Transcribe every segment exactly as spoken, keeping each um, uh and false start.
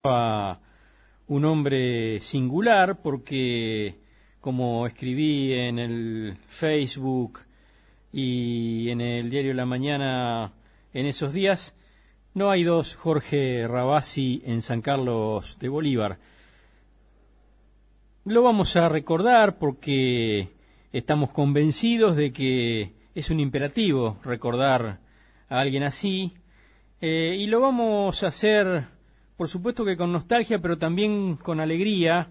A un hombre singular porque, como escribí en el Facebook y en el diario La Mañana en esos días, no hay dos Jorge Rabasi en San Carlos de Bolívar. Lo vamos a recordar porque estamos convencidos de que es un imperativo recordar a alguien así, eh, y lo vamos a hacer, por supuesto que con nostalgia, pero también con alegría,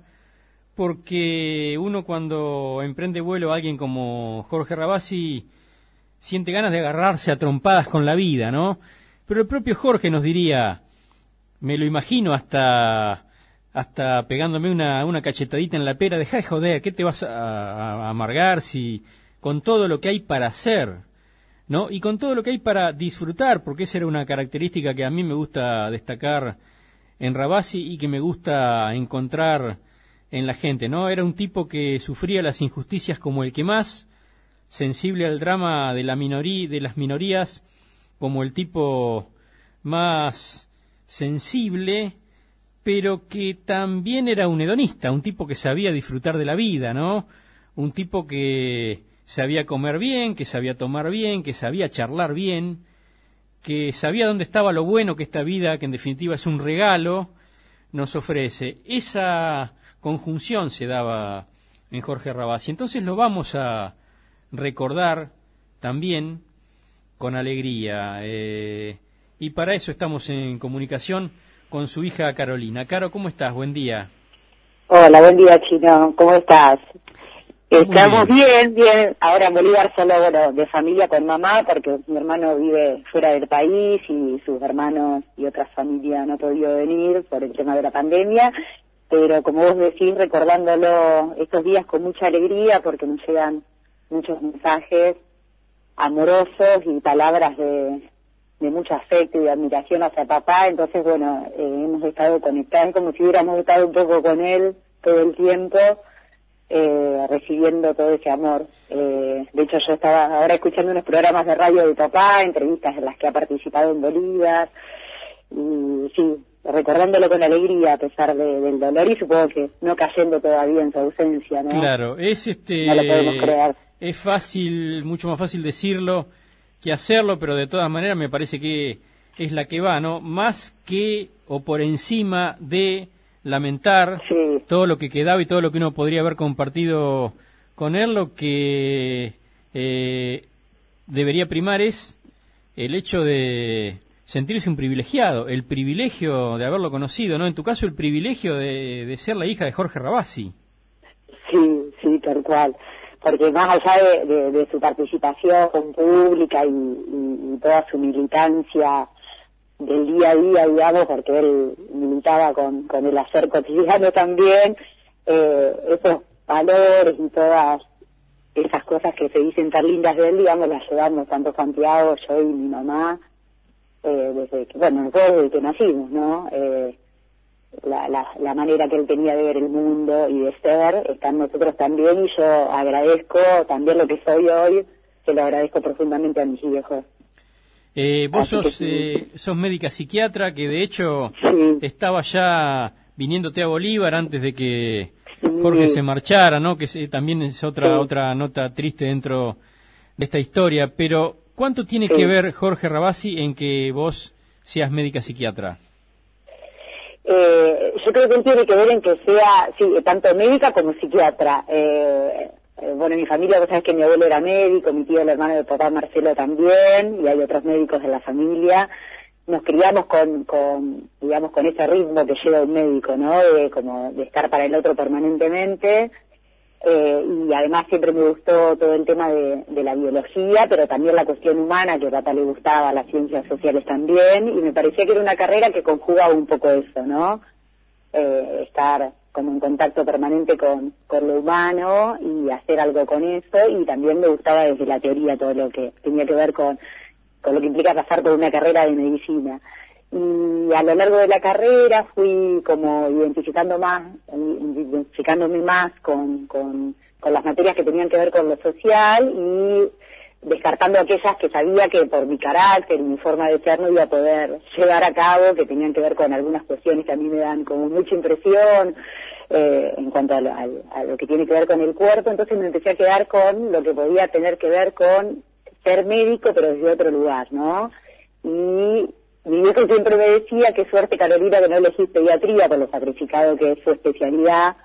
porque uno cuando emprende vuelo a alguien como Jorge Rabasi siente ganas de agarrarse a trompadas con la vida, ¿no? Pero el propio Jorge nos diría, me lo imagino hasta hasta pegándome una, una cachetadita en la pera, dejá de joder, ¿qué te vas a, a, a amargar si con todo lo que hay para hacer, ¿no? Y con todo lo que hay para disfrutar, porque esa era una característica que a mí me gusta destacar en Rabasi y que me gusta encontrar en la gente, ¿no? Era un tipo que sufría las injusticias como el que más, sensible al drama de la minoría, de las minorías, como el tipo más sensible, pero que también era un hedonista, un tipo que sabía disfrutar de la vida, ¿no? Un tipo que sabía comer bien, que sabía tomar bien, que sabía charlar bien, que sabía dónde estaba lo bueno que esta vida, que en definitiva es un regalo, nos ofrece. Esa conjunción se daba en Jorge Rabasi. Entonces lo vamos a recordar también con alegría. Eh, y para eso estamos en comunicación con su hija Carolina. Caro, ¿cómo estás? Buen día. Hola, buen día, Chino. ¿Cómo estás? Estamos bien. bien, bien. Ahora en Bolívar solo, bueno, de familia con mamá, porque mi hermano vive fuera del país y sus hermanos y otras familias no han podido venir por el tema de la pandemia. Pero como vos decís, recordándolo estos días con mucha alegría, porque nos llegan muchos mensajes amorosos y palabras de, de mucho afecto y de admiración hacia papá. Entonces, bueno, eh, hemos estado conectados como si hubiéramos estado un poco con él todo el tiempo, eh, recibiendo todo ese amor. Eh, de hecho, yo estaba ahora escuchando unos programas de radio de papá, entrevistas en las que ha participado en Bolívar, y sí, recordándolo con alegría a pesar de, del dolor, y supongo que no cayendo todavía en su ausencia, ¿no? Claro, es este... No lo podemos creer. Es fácil, mucho más fácil decirlo que hacerlo, pero de todas maneras me parece que es la que va, ¿no? Más que o por encima de lamentar sí. todo lo que quedaba y todo lo que uno podría haber compartido con él, lo que eh, debería primar es el hecho de sentirse un privilegiado, el privilegio de haberlo conocido, ¿no? En tu caso, el privilegio de, de ser la hija de Jorge Rabasi. Sí, sí, tal cual. Porque más allá de, de, de su participación pública y, y, y toda su militancia del día a día, digamos, porque él militaba con, con el hacer cotidiano también, eh, esos valores y todas esas cosas que se dicen tan lindas de él, digamos, las llevamos tanto Santiago, yo y mi mamá, eh, desde que, bueno, nosotros desde que nacimos, ¿no? Eh, La, la, la manera que él tenía de ver el mundo y de ser, están nosotros también, y yo agradezco también lo que soy hoy, se lo agradezco profundamente a mis hijos. Eh, vos sos, sí. eh, sos médica psiquiatra, que de hecho sí. estaba ya viniéndote a Bolívar antes de que Jorge sí. se marchara, ¿no? Que se, también es otra sí. otra nota triste dentro de esta historia, pero ¿cuánto tiene sí. que ver Jorge Rabasi en que vos seas médica psiquiatra? Eh, yo creo que él tiene que ver en que sea, sí, tanto médica como psiquiatra. Eh, eh, bueno, en mi familia, vos sabés que mi abuelo era médico, mi tío, el hermano de papá Marcelo también, y hay otros médicos en la familia. Nos criamos con, con, digamos, con ese ritmo que lleva un médico, ¿no? De, como de estar para el otro permanentemente. Eh, y además siempre me gustó todo el tema de, de la biología, pero también la cuestión humana, que a papá le gustaba, las ciencias sociales también, y me parecía que era una carrera que conjugaba un poco eso, ¿no? Eh, estar como en contacto permanente con, con lo humano y hacer algo con eso, y también me gustaba desde la teoría todo lo que tenía que ver con, con lo que implica pasar por una carrera de medicina. Y a lo largo de la carrera fui como identificando más, identificándome más con, con, con las materias que tenían que ver con lo social, y descartando aquellas que sabía que por mi carácter y mi forma de ser no iba a poder llevar a cabo, que tenían que ver con algunas cuestiones que a mí me dan como mucha impresión, eh, en cuanto a lo, a, a lo que tiene que ver con el cuerpo. Entonces me empecé a quedar con lo que podía tener que ver con ser médico, pero desde otro lugar, ¿no? Y mi viejo siempre me decía, qué suerte, Carolina, que no elegís pediatría por lo sacrificado que es su especialidad,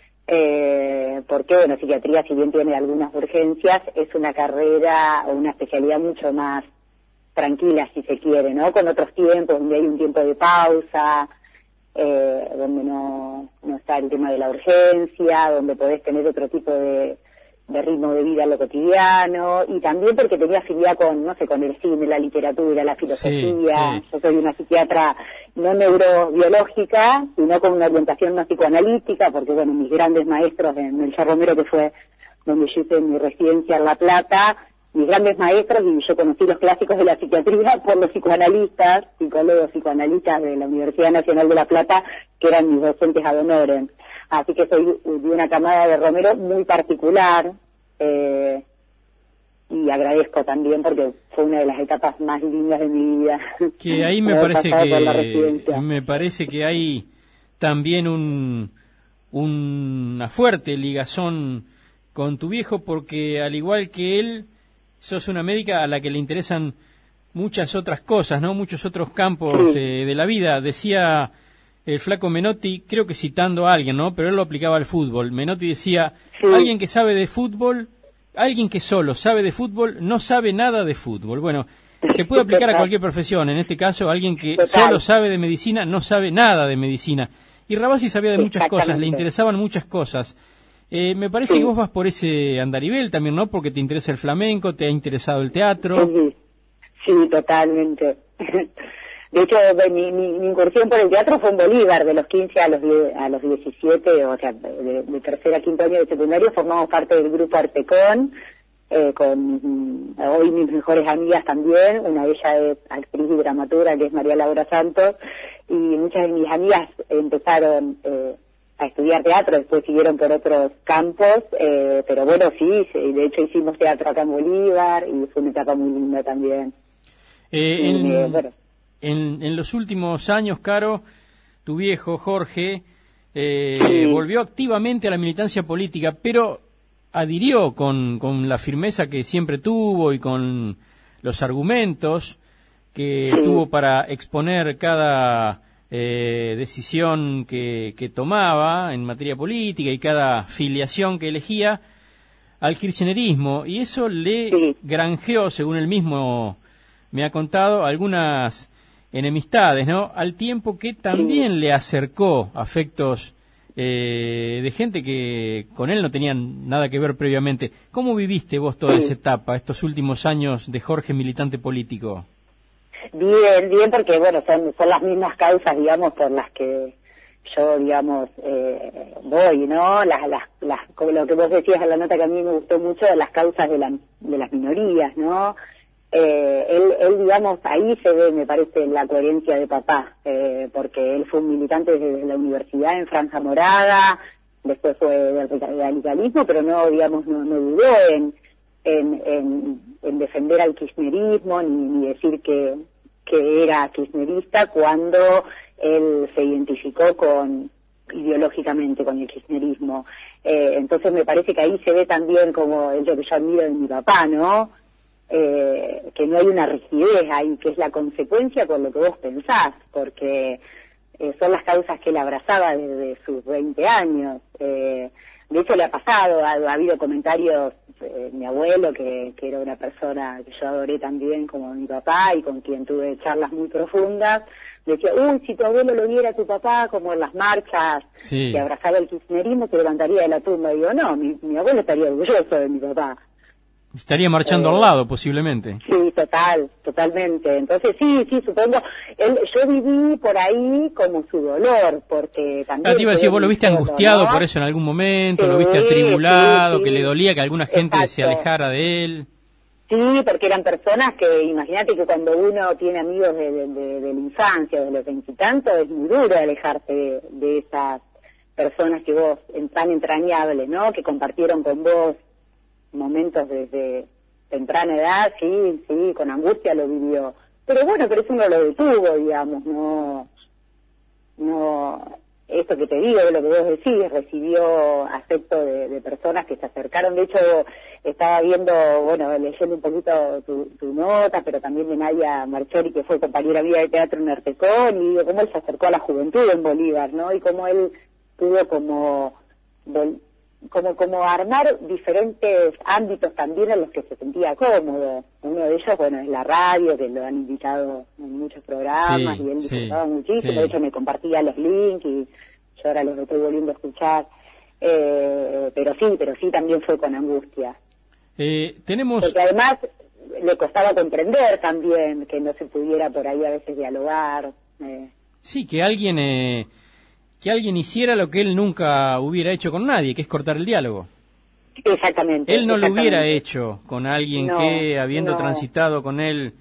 eh, porque, bueno, psiquiatría, si bien tiene algunas urgencias, es una carrera o una especialidad mucho más tranquila, si se quiere, ¿no? Con otros tiempos, donde hay un tiempo de pausa, eh, donde no, no está el tema de la urgencia, donde podés tener otro tipo de, de ritmo de vida en lo cotidiano, y también porque tenía afinidad con, no sé, con el cine, la literatura, la filosofía. Sí, sí. Yo soy una psiquiatra no neurobiológica, sino con una orientación no psicoanalítica, porque, bueno, mis grandes maestros en el Cerro Romero, que fue donde yo hice mi residencia en La Plata, mis grandes maestros, y yo conocí los clásicos de la psiquiatría por los psicoanalistas, psicólogos psicoanalistas de la Universidad Nacional de La Plata, que eran mis docentes ad honorem. Así que soy de una camada de Romero muy particular, eh, y agradezco también porque fue una de las etapas más lindas de mi vida. Que ahí me parece que me parece que hay también un, un una fuerte ligazón con tu viejo, porque al igual que él, sos una médica a la que le interesan muchas otras cosas, ¿no? Muchos otros campos, sí, eh, de la vida. Decía el flaco Menotti, creo que citando a alguien, ¿no? Pero él lo aplicaba al fútbol. Menotti decía, sí, alguien que sabe de fútbol, alguien que solo sabe de fútbol, no sabe nada de fútbol. Bueno, se puede aplicar a cualquier profesión. En este caso, alguien que Total. solo sabe de medicina, no sabe nada de medicina. Y Rabasi sabía de muchas cosas, le interesaban muchas cosas. Eh, me parece sí. que vos vas por ese andarivel también, ¿no? Porque te interesa el flamenco, te ha interesado el teatro. Sí, sí, totalmente. De hecho, mi, mi, mi incursión por el teatro fue en Bolívar, de los quince a los, a los diecisiete, o sea, de, de tercer a quinto año de secundario, formamos parte del grupo Artecón, eh, con hoy mis mejores amigas también, una de ellas es actriz y dramaturga, que es María Laura Santos, y muchas de mis amigas empezaron eh, a estudiar teatro, después siguieron por otros campos, eh, pero bueno, sí, de hecho hicimos teatro acá en Bolívar, y fue una etapa muy linda también. Eh, y, en... eh, bueno. En, en los últimos años, Caro, tu viejo, Jorge, eh, sí. volvió activamente a la militancia política, pero adhirió con, con la firmeza que siempre tuvo y con los argumentos que sí. tuvo para exponer cada eh, decisión que, que tomaba en materia política y cada filiación que elegía al kirchnerismo. Y eso le sí. granjeó, según él mismo me ha contado, algunas enemistades, ¿no? Al tiempo que también le acercó afectos eh, de gente que con él no tenían nada que ver previamente. ¿Cómo viviste vos toda esa etapa, estos últimos años de Jorge militante político? Bien, bien, porque bueno, son, son las mismas causas, digamos, por las que yo, digamos, eh, voy, ¿no? Las, las, las, como lo que vos decías en la nota que a mí me gustó mucho, las causas de, la, de las minorías, ¿no? Eh, él, él, digamos, ahí se ve, me parece, la coherencia de papá, eh, porque él fue un militante desde la universidad en Franja Morada, después fue del radicalismo, pero no, digamos, no, no dudó en, en, en, en defender al kirchnerismo, ni, ni decir que, que era kirchnerista cuando él se identificó con ideológicamente con el kirchnerismo. Eh, entonces me parece que ahí se ve también como lo que yo admiro de mi papá, ¿no? Eh, que no hay una rigidez ahí, que es la consecuencia con lo que vos pensás, porque eh, son las causas que él abrazaba desde sus veinte años. Eh, de hecho le ha pasado, ha, ha habido comentarios, eh, mi abuelo, que, que era una persona que yo adoré también como mi papá y con quien tuve charlas muy profundas, decía, uy, si tu abuelo lo viera tu papá como en las marchas, sí, que abrazaba el kirchnerismo, se levantaría de la tumba. Y digo, no, mi, mi abuelo estaría orgulloso de mi papá. Estaría marchando eh, al lado, posiblemente. Sí, total, totalmente. Entonces, sí, sí, supongo. Él, yo viví por ahí como su dolor, porque también... Ah, te iba a decir, vos lo viste angustiado, ¿no?, por eso en algún momento, sí, lo viste atribulado, sí, sí, que le dolía que alguna gente exacto. se alejara de él. Sí, porque eran personas que, imagínate que cuando uno tiene amigos de, de, de, de la infancia, de los veintitantos, es muy duro alejarte de, de esas personas que vos, tan entrañables, ¿no?, que compartieron con vos momentos desde temprana edad, sí, sí, con angustia lo vivió. Pero bueno, pero eso no lo detuvo, digamos, no, no, esto que te digo, de lo que vos decís, recibió afecto de, de personas que se acercaron. De hecho, estaba viendo, bueno, leyendo un poquito tu, tu nota, pero también de Nadia Marchori, que fue compañera mía de teatro en Artecón, y digo, cómo él se acercó a la juventud en Bolívar, ¿no? Y cómo él pudo como, vol- como, como armar diferentes ámbitos también en los que se sentía cómodo. Uno de ellos, bueno, es la radio, que lo han invitado en muchos programas, Sí, y él sí, disfrutaba muchísimo. sí. De hecho, me compartía los links y yo ahora los estoy volviendo a escuchar. Eh, pero sí, pero sí también fue con angustia. Eh, tenemos... Porque además le costaba comprender también que no se pudiera por ahí a veces dialogar. Eh. Sí, que alguien... Eh... que alguien hiciera lo que él nunca hubiera hecho con nadie, que es cortar el diálogo. Exactamente. Él no lo exactamente. hubiera hecho con alguien No, que, habiendo no. transitado con él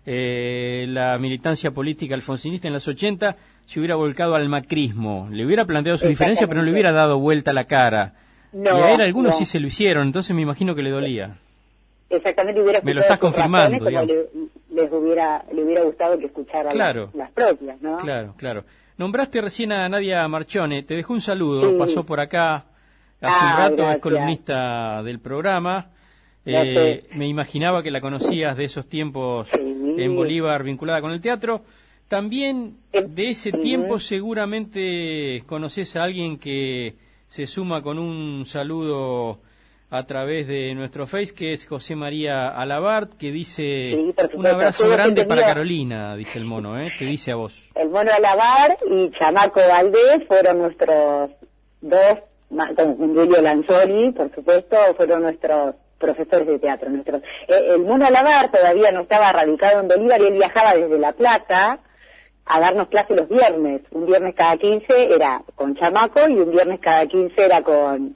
eh, la militancia política alfonsinista en los ochenta, se hubiera volcado al macrismo. Le hubiera planteado su diferencia, pero no le hubiera dado vuelta la cara. No, y a él algunos no. sí se lo hicieron, entonces me imagino que le dolía. Exactamente, hubiera Me lo escuchado estás sus confirmando, razones como le, les hubiera, le hubiera gustado que escuchara Claro. las, las propias, ¿no? Claro, claro. Nombraste recién a Nadia Marchone, te dejó un saludo, Sí. pasó por acá hace Ah, un rato, gracias. es columnista del programa. Ya Eh, sé. me imaginaba que la conocías de esos tiempos Sí. en Bolívar vinculada con el teatro. También de ese Sí. tiempo seguramente conoces a alguien que se suma con un saludo a través de nuestro Face, que es José María Alabart, que dice Sí, por supuesto. un abrazo Todos grande que para tenía- Carolina, dice el mono, ¿eh? Te dice a vos. El Mono Alabar y Chamaco Valdés fueron nuestros dos, ma- con Julio Lanzoni, por supuesto, fueron nuestros profesores de teatro. Nuestros. Eh, el Mono Alabar todavía no estaba radicado en Bolívar y él viajaba desde La Plata a darnos clase los viernes. Un viernes cada quince era con Chamaco y un viernes cada quince era con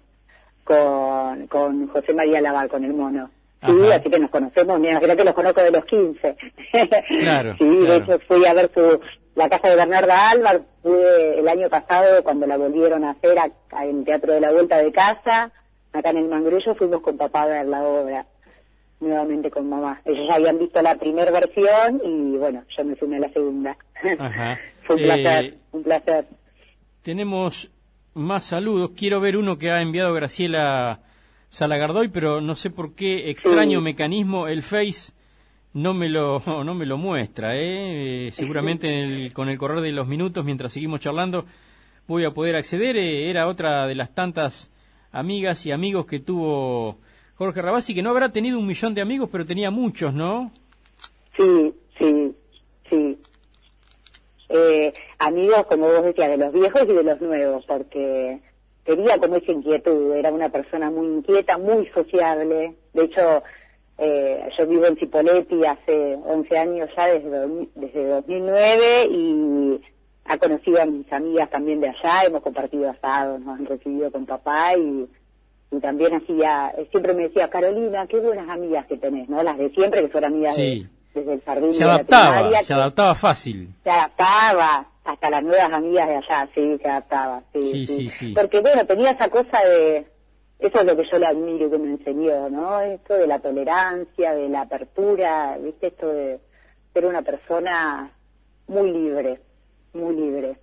con, con José María Alabar, con el Mono. Sí, Ajá. así que nos conocemos, me imagino que los conozco de los quince. Claro, Sí, de claro. hecho fui a ver su, la casa de Bernarda Alba, pude el año pasado cuando la volvieron a hacer acá en el Teatro de la Vuelta de Casa, acá en el Mangrullo, fuimos con papá a ver la obra, nuevamente con mamá. Ellos ya habían visto la primera versión y bueno, yo me sumé a la segunda. Ajá. Fue un Eh, placer, un placer. Tenemos más saludos. Quiero ver uno que ha enviado Graciela Salagardoy, pero no sé por qué extraño Sí. mecanismo el Face no me lo no me lo muestra. ¿eh? Eh, seguramente en el- con el correr de los minutos, mientras seguimos charlando, voy a poder acceder. Eh, era otra de las tantas amigas y amigos que tuvo Jorge Rabasi, que no habrá tenido un millón de amigos, pero tenía muchos, ¿no? Sí, sí, sí. Eh, amigos, como vos decías, de los viejos y de los nuevos, porque tenía como esa inquietud, era una persona muy inquieta, muy sociable. De hecho, eh, yo vivo en Cipolletti hace once años ya, desde, do- desde dos mil nueve, y ha conocido a mis amigas también de allá, hemos compartido asados, nos han recibido con papá, y, y también hacía, siempre me decía, Carolina, qué buenas amigas que tenés, ¿no? Las de siempre, que fueron amigas Sí. de desde el jardín Se de la adaptaba, primaria, se que adaptaba fácil. se adaptaba, hasta las nuevas amigas de allá, sí, se adaptaba, sí, Sí, sí, sí. Porque bueno, tenía esa cosa de, eso es lo que yo le admiro, que me enseñó, ¿no? Esto de la tolerancia, de la apertura, ¿viste? Esto de ser una persona muy libre, muy libre.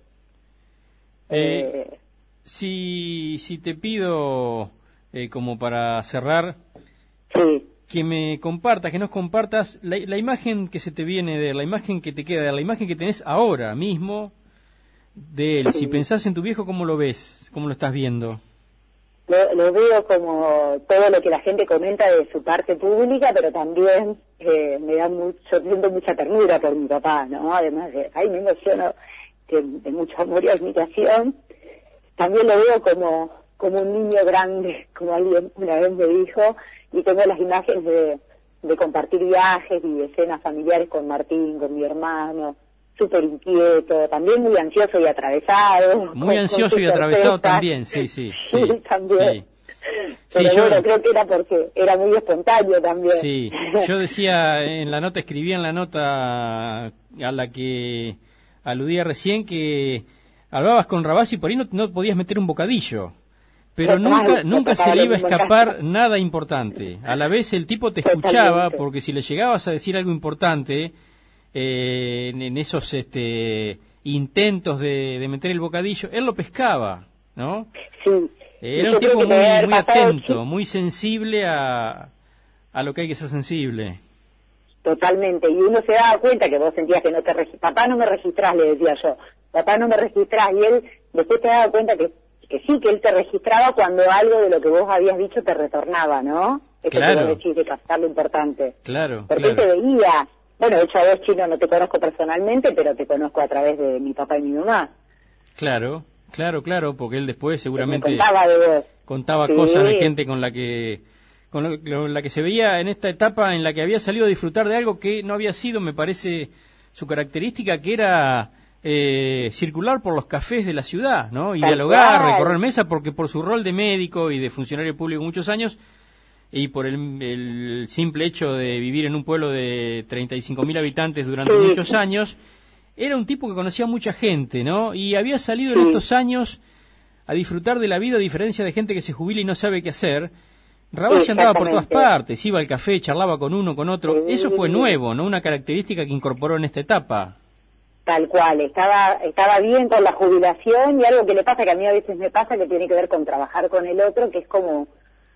Eh, Eh, si, si te pido, eh, como para cerrar, sí. que me compartas, que nos compartas la, la imagen que se te viene de él, la imagen que te queda, de la imagen que tenés ahora mismo de él. Sí. Si pensás en tu viejo, ¿cómo lo ves? ¿Cómo lo estás viendo? Lo, lo veo como todo lo que la gente comenta de su parte pública, pero también eh, me da mucho, siento mucha ternura por mi papá, ¿no? Además de, ay, me emociono, de, de mucho amor y admiración. También lo veo como, como un niño grande, como alguien una vez me dijo, y tengo las imágenes de, de compartir viajes y escenas familiares con Martín, con mi hermano, súper inquieto, también muy ansioso y atravesado. Muy con- ansioso con y sus atravesado certezas. también, sí, sí. Sí, Sí, también. sí. Pero Sí, yo- bueno, creo que era porque era muy espontáneo también. Sí, yo decía en la nota, escribía en la nota a la que aludía recién que hablabas con Rabasi y por ahí no, no podías meter un bocadillo. pero nunca nunca se le iba a escapar nada importante. A la vez el tipo te escuchaba, porque si le llegabas a decir algo importante, eh, en, en esos este, intentos de, de meter el bocadillo, él lo pescaba, ¿no? Sí. Era un tipo muy, muy atento, muy sensible a, a lo que hay que ser sensible. Totalmente, y uno se daba cuenta que vos sentías que no te registrás. Papá, no me registrás, le decía yo. Papá, no me registrás. Y él después te daba cuenta que, que sí, que él te registraba cuando algo de lo que vos habías dicho te retornaba, ¿no? Eso claro. que vos decís de captar lo importante. Claro, Porque claro. él te veía. Bueno, de hecho a vos, Chino, no te conozco personalmente, pero te conozco a través de mi papá y mi mamá. Claro, claro, claro, porque él después seguramente me contaba de vos. Contaba sí. cosas de gente con la que con lo, lo, la que se veía en esta etapa en la que había salido a disfrutar de algo que no había sido, me parece, su característica, que era eh, circular por los cafés de la ciudad, ¿no? Y Tal dialogar, cual. recorrer mesa, porque por su rol de médico y de funcionario público muchos años, y por el, el simple hecho de vivir en un pueblo de treinta y cinco mil habitantes durante sí. muchos años, era un tipo que conocía a mucha gente, ¿no? Y había salido sí. en estos años a disfrutar de la vida, a diferencia de gente que se jubila y no sabe qué hacer. Rabasi andaba por todas partes, iba al café, charlaba con uno, con otro. Sí. Eso fue nuevo, ¿no? Una característica que incorporó en esta etapa. Tal cual, estaba estaba bien con la jubilación, y algo que le pasa, que a mí a veces me pasa, que tiene que ver con trabajar con el otro, que es como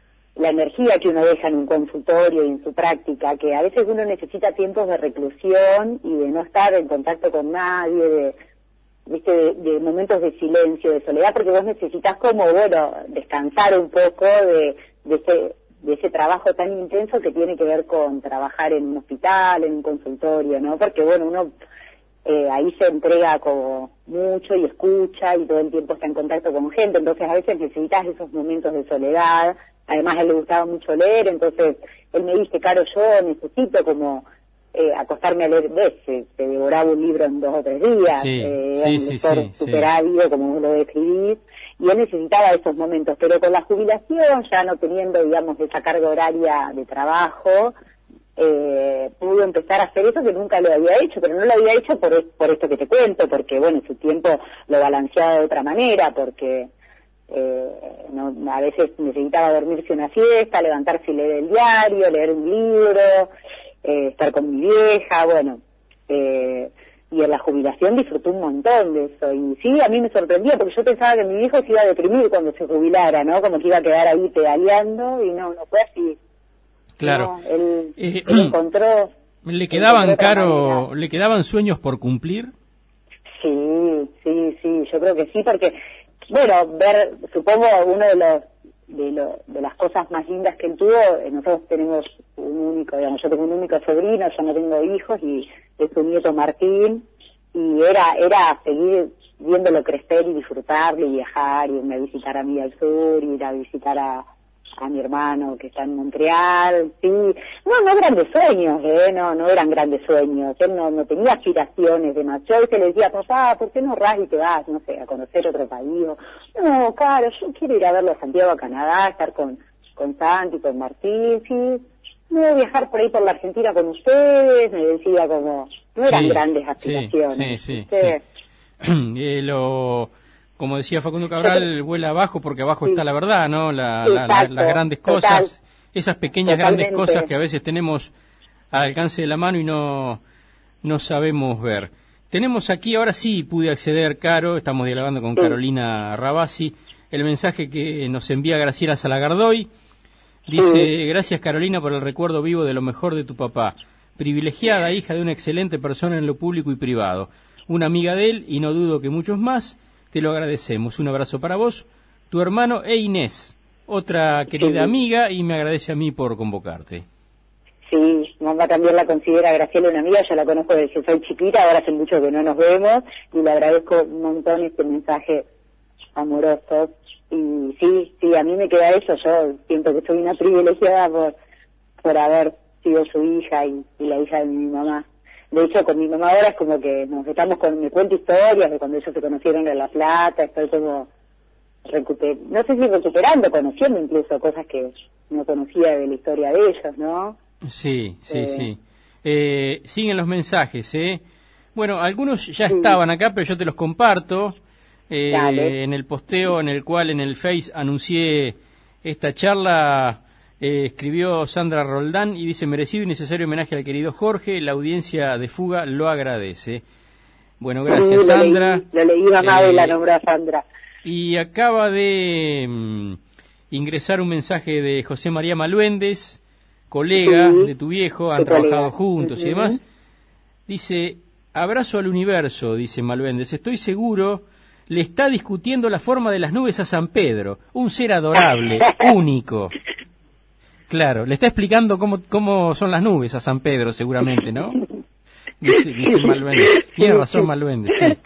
la energía que uno deja en un consultorio y en su práctica, que a veces uno necesita tiempos de reclusión y de no estar en contacto con nadie, de... viste, de, de momentos de silencio, de soledad, porque vos necesitas como, bueno, descansar un poco de, de, ese, de ese trabajo tan intenso que tiene que ver con trabajar en un hospital, en un consultorio, ¿no? Porque, bueno, uno eh, ahí se entrega como mucho y escucha y todo el tiempo está en contacto con gente, entonces a veces necesitas esos momentos de soledad. Además, a él le gustaba mucho leer, entonces él me dice, Caro, yo necesito como... Eh, acostarme a leer veces, se devoraba un libro en dos o tres días, sí, eh, sí, un sí, lector sí, super sí. ávido, como vos lo describís, y él necesitaba esos momentos, pero con la jubilación, ya no teniendo, digamos, esa carga horaria de trabajo, eh, pudo empezar a hacer eso que nunca lo había hecho, pero no lo había hecho por, por esto que te cuento, porque, bueno, su tiempo lo balanceaba de otra manera, porque... Eh, no, a veces necesitaba dormirse una siesta, levantarse y leer el diario, leer un libro, eh, estar con mi vieja, bueno, eh, y en la jubilación disfrutó un montón de eso, y sí, a mí me sorprendía, porque yo pensaba que mi viejo se iba a deprimir cuando se jubilara, ¿no? Como que iba a quedar ahí pedaleando, y no, no fue así. Claro. No, él, eh, él encontró... ¿Le quedaban, Caro, le quedaban sueños por cumplir? Sí, sí, sí, yo creo que sí, porque... Bueno, ver, supongo, uno de los de, lo, de las cosas más lindas que él tuvo, eh, nosotros tenemos un único, digamos, yo tengo un único sobrino, yo no tengo hijos, y es su nieto Martín, y era era seguir viéndolo crecer y disfrutarlo y viajar, y irme a visitar a mí al sur, ir a visitar a, a mi hermano que está en Montreal, sí, no, no grandes sueños, eh, no, no eran grandes sueños, él no, no tenía aspiraciones de más. Yo a veces le decía, papá, ¿por qué no ras y te vas, no sé, a conocer otro país? O, no, claro, yo quiero ir a verlo a Santiago, a Canadá, estar con, con Santi, con Martín, sí, no voy a viajar por ahí por la Argentina con ustedes, me decía como, no eran sí, grandes aspiraciones. Sí, sí, sí, sí. eh, lo... Como decía Facundo Cabral, vuela abajo porque abajo sí. está la verdad, ¿no? La, la, la, las grandes cosas, total, esas pequeñas totalmente. grandes cosas que a veces tenemos al alcance de la mano y no, no sabemos ver. Tenemos aquí, ahora sí pude acceder, Caro, estamos dialogando con sí. Carolina Rabasi, el mensaje que nos envía Graciela Salagardoy. Dice, sí. gracias Carolina por el recuerdo vivo de lo mejor de tu papá. Privilegiada, hija de una excelente persona en lo público y privado. Una amiga de él y no dudo que muchos más. Te lo agradecemos. Un abrazo para vos, tu hermano e Inés, otra querida sí. amiga, y me agradece a mí por convocarte. Sí, mamá también la considera Graciela una amiga, yo la conozco desde que soy chiquita, ahora hace mucho que no nos vemos, y le agradezco un montón este mensaje amoroso. Y sí, sí, a mí me queda eso, yo siento que soy una privilegiada por, por haber sido su hija y, y la hija de mi mamá. De hecho, con mi mamá ahora es como que nos estamos con, me cuento historias de cuando ellos se conocieron en La Plata, estoy como, recuper, no sé si recuperando, conociendo incluso cosas que no conocía de la historia de ellos, ¿no? Sí, sí, eh, sí. Eh, siguen los mensajes, ¿eh? Bueno, algunos ya sí. estaban acá, pero yo te los comparto. eh, en el posteo en el cual en el Face anuncié esta charla. Eh, escribió Sandra Roldán y dice: merecido y necesario homenaje al querido Jorge, la audiencia de Fuga lo agradece. Bueno, gracias, sí, Sandra. Lo leí, lo leí mamá eh, de la nombró a Sandra. Y acaba de mm, ingresar un mensaje de José María Maluéndez, colega sí, de tu viejo, han trabajado colega. juntos uh-huh. y demás. Dice: abrazo al universo, dice Maluéndez, estoy seguro le está discutiendo la forma de las nubes a San Pedro, un ser adorable, único. Claro, le está explicando cómo cómo son las nubes a San Pedro, seguramente, ¿no? Dice, dice Maluéndez. Tiene razón Maluéndez, sí.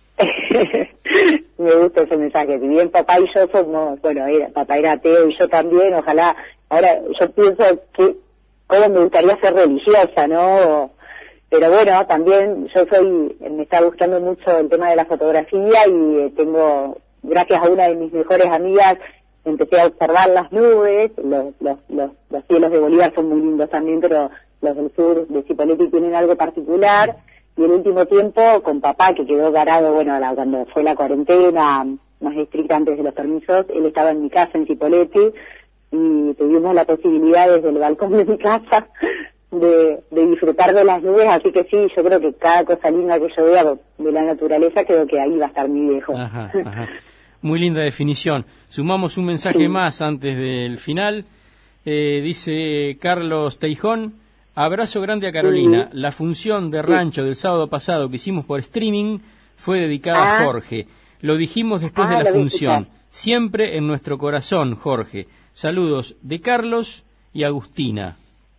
Me gusta ese mensaje. Si bien papá y yo somos, bueno, era, papá era ateo y yo también, ojalá, ahora yo pienso que cómo me gustaría ser religiosa, ¿no? Pero bueno, también yo soy, me está gustando mucho el tema de la fotografía y eh, tengo, gracias a una de mis mejores amigas, empecé a observar las nubes, los, los, los, los cielos de Bolívar son muy lindos también, pero los del sur de Cipolletti tienen algo particular, y el último tiempo con papá, que quedó varado, bueno, la, cuando fue la cuarentena más estricta antes de los permisos, él estaba en mi casa en Cipolletti, y tuvimos la posibilidad desde el balcón de mi casa de, de disfrutar de las nubes, así que sí, yo creo que cada cosa linda que yo vea de la naturaleza, creo que ahí va a estar mi viejo. Ajá, ajá. Muy linda definición. Sumamos un mensaje sí. más antes del final. Eh, dice Carlos Teijón: abrazo grande a Carolina. Sí. La función de rancho sí. del sábado pasado que hicimos por streaming fue dedicada ah. a Jorge. Lo dijimos después ah, de la función. Siempre en nuestro corazón, Jorge. Saludos de Carlos y Agustina.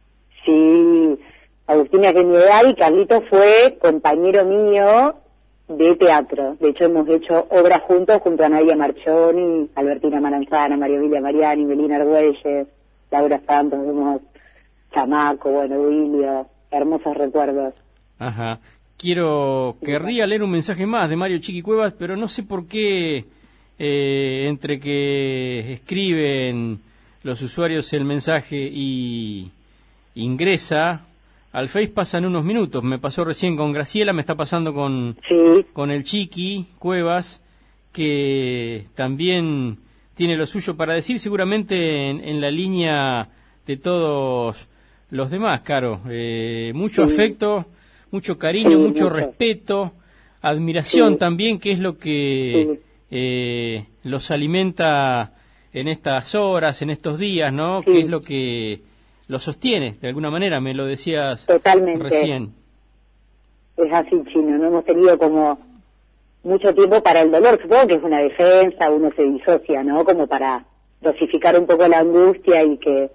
Sí, Agustina que es mi edad y Carlito fue compañero mío de teatro. De hecho, hemos hecho obras juntos junto a Nadia Marchoni, Albertina Maranzana, María Emilia Mariani, Melina Argüelles, Laura Santos, vemos Chamaco, bueno, Duilio, hermosos recuerdos. Ajá. Quiero, querría leer un mensaje más de Mario Chiqui Cuevas, pero no sé por qué, eh, entre que escriben los usuarios el mensaje y ingresa al Face pasan unos minutos. Me pasó recién con Graciela, me está pasando con, sí. con el Chiqui Cuevas, que también tiene lo suyo para decir, seguramente en, en la línea de todos los demás, Caro. Eh, mucho sí. afecto, mucho cariño, sí, mucho, mucho respeto, admiración sí. también, que es lo que sí. eh, los alimenta en estas horas, en estos días, ¿no? Sí. Que es lo que lo sostiene, de alguna manera, me lo decías Totalmente. recién. Es así, Chino, no hemos tenido como mucho tiempo para el dolor, supongo que es una defensa, uno se disocia, ¿no? Como para dosificar un poco la angustia y que,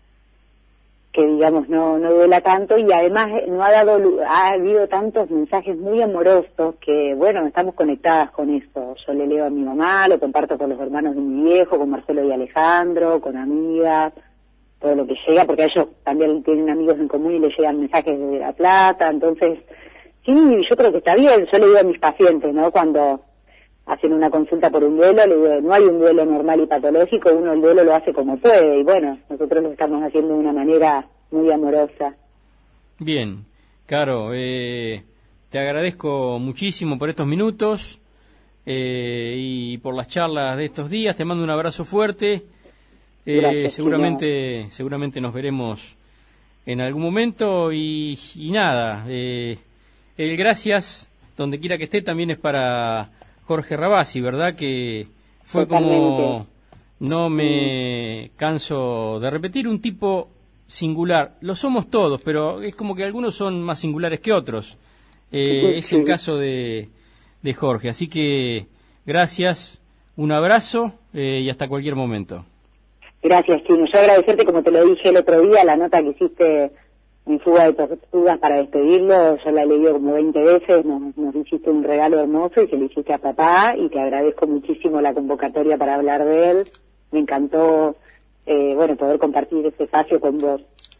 que digamos, no, no duela tanto, y además no ha dado, ha habido tantos mensajes muy amorosos que, bueno, estamos conectadas con eso. Yo le leo a mi mamá, lo comparto con los hermanos de mi viejo, con Marcelo y Alejandro, con amigas, todo lo que llega, porque ellos también tienen amigos en común y les llegan mensajes desde La Plata, entonces, sí, yo creo que está bien. Yo le digo a mis pacientes, ¿no?, cuando hacen una consulta por un duelo, le digo, no hay un duelo normal y patológico, uno el duelo lo hace como puede, y bueno, nosotros lo estamos haciendo de una manera muy amorosa. Bien, Caro, eh, te agradezco muchísimo por estos minutos eh, y por las charlas de estos días, te mando un abrazo fuerte. Eh, Gracias, seguramente señor. seguramente nos veremos en algún momento y, y nada, eh, el gracias donde quiera que esté también es para Jorge Rabasi, ¿verdad? Que fue Totalmente. como, no me canso de repetir, un tipo singular. Lo somos todos, pero es como que algunos son más singulares que otros. Eh, sí, es sí. el caso de, de Jorge, así que gracias, un abrazo eh, y hasta cualquier momento. Gracias, Chino. Yo agradecerte, como te lo dije el otro día, la nota que hiciste en Fuga de Tortugas para despedirlo, yo la he leído como veinte veces, nos, nos hiciste un regalo hermoso y se lo hiciste a papá, y te agradezco muchísimo la convocatoria para hablar de él. Me encantó, eh, bueno, poder compartir ese espacio con vos.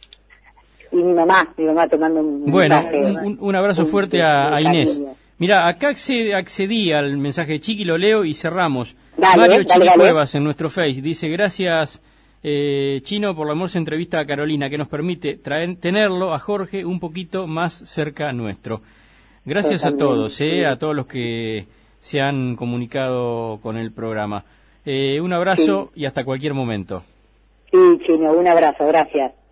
Y mi mamá, mi mamá tomando un Bueno, mensaje, un, un abrazo un, fuerte a, a Inés. Mira, acá accedí, accedí al mensaje de Chiqui, lo leo y cerramos. Dale, Mario dale, Chiqui dale. Cuevas en nuestro Face dice: gracias eh, Chino por la hermosa entrevista a Carolina que nos permite traer, tenerlo a Jorge un poquito más cerca nuestro. Gracias a todos, eh, a todos los que se han comunicado con el programa. Eh, un abrazo sí. y hasta cualquier momento. Sí, Chino, un abrazo, gracias.